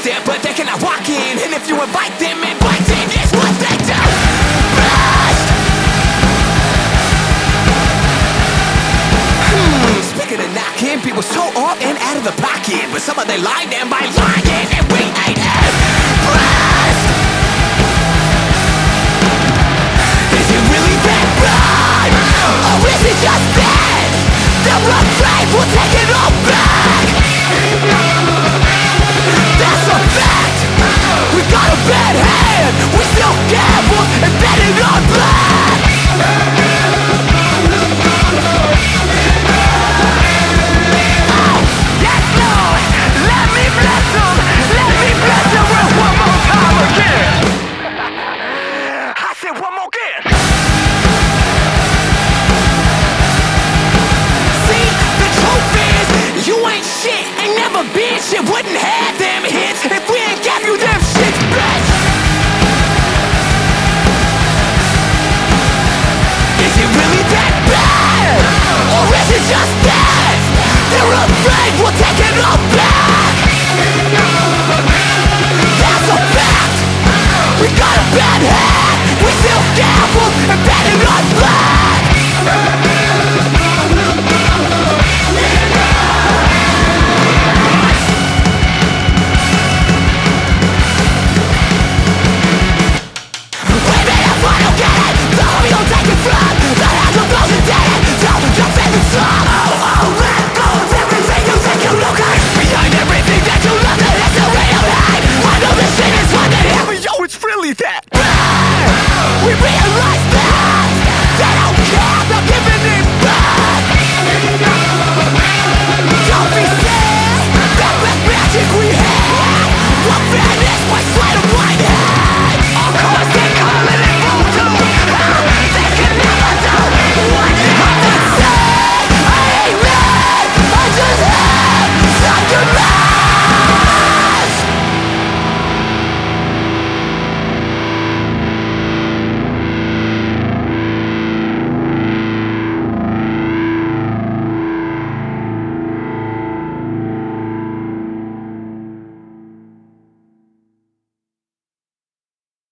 there, but they cannot walk in. And if you invite them, inviting is what they do best. Speaking of knocking, people so off and out of the pocket, but some of they lie them by lying.